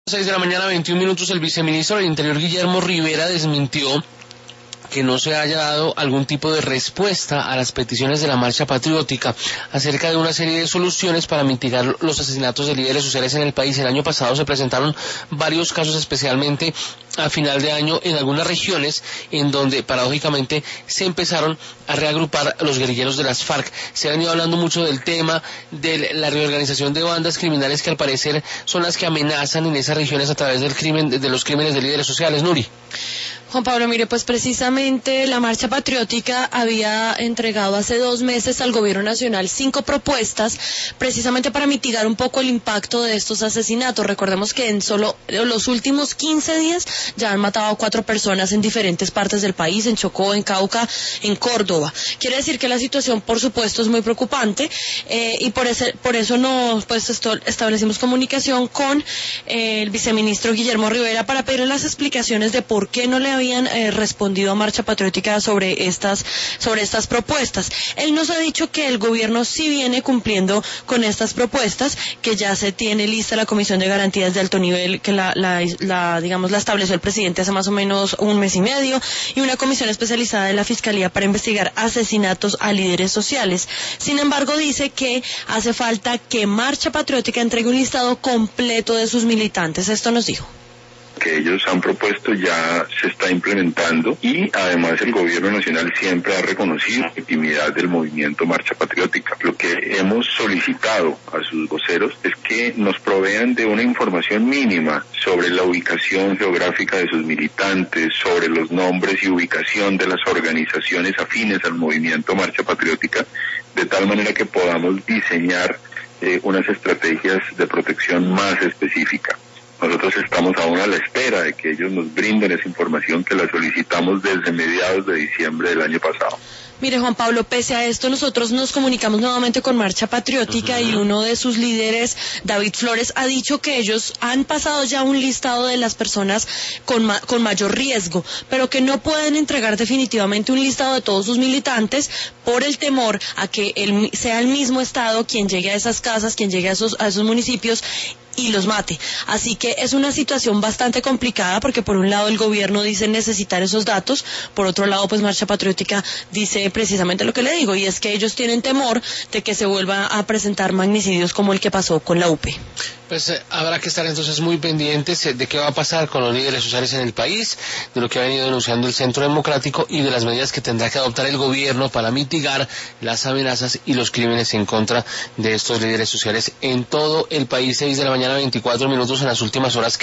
6 de la mañana, 21 minutos, el viceministro del Interior, Guillermo Rivera, desmintió que no se haya dado algún tipo de respuesta a las peticiones de la Marcha Patriótica acerca de una serie de soluciones para mitigar los asesinatos de líderes sociales en el país. El año pasado se presentaron varios casos, especialmente a final de año, en algunas regiones en donde paradójicamente se empezaron a reagrupar los guerrilleros de las FARC. Se ha venido hablando mucho del tema de la reorganización de bandas criminales que al parecer son las que amenazan en esas regiones a través del crimen, de los crímenes de líderes sociales. Nuri. Juan Pablo, mire, pues precisamente la Marcha Patriótica había entregado hace 2 meses al Gobierno Nacional 5 propuestas precisamente para mitigar un poco el impacto de estos asesinatos. Recordemos que en solo los últimos 15 días ya han matado a 4 personas en diferentes partes del país, en Chocó, en Cauca, en Córdoba. Quiere decir que la situación, por supuesto, es muy preocupante y por eso establecimos comunicación con el viceministro Guillermo Rivera para pedirle las explicaciones de por qué no le habían respondido a Marcha Patriótica sobre estas propuestas. Él nos ha dicho que el gobierno sí viene cumpliendo con estas propuestas, que ya se tiene lista la Comisión de Garantías de Alto Nivel, que la estableció el presidente hace más o menos 1 mes y medio, y una comisión especializada de la Fiscalía para investigar asesinatos a líderes sociales. Sin embargo, dice que hace falta que Marcha Patriótica entregue un listado completo de sus militantes. Esto nos dijo. Que ellos han propuesto ya se está implementando, y además el gobierno nacional siempre ha reconocido la legitimidad del movimiento Marcha Patriótica. Lo que hemos solicitado a sus voceros es que nos provean de una información mínima sobre la ubicación geográfica de sus militantes, sobre los nombres y ubicación de las organizaciones afines al movimiento Marcha Patriótica, de tal manera que podamos diseñar unas estrategias de protección más específicas. Nosotros estamos aún a la espera de que ellos nos brinden esa información, que la solicitamos desde mediados de diciembre del año pasado. Mire, Juan Pablo, pese a esto, nosotros nos comunicamos nuevamente con Marcha Patriótica y uno de sus líderes, David Flores, ha dicho que ellos han pasado ya un listado de las personas con mayor riesgo, pero que no pueden entregar definitivamente un listado de todos sus militantes por el temor a que sea el mismo Estado quien llegue a esas casas, quien llegue a esos municipios y los mate. Así que es una situación bastante complicada, porque por un lado el gobierno dice necesitar esos datos, por otro lado pues Marcha Patriótica dice precisamente lo que le digo, y es que ellos tienen temor de que se vuelva a presentar magnicidios como el que pasó con la UP. Pues habrá que estar entonces muy pendientes de qué va a pasar con los líderes sociales en el país, de lo que ha venido denunciando el Centro Democrático y de las medidas que tendrá que adoptar el gobierno para mitigar las amenazas y los crímenes en contra de estos líderes sociales en todo el país. 6 de la mañana, 24 minutos en las últimas horas.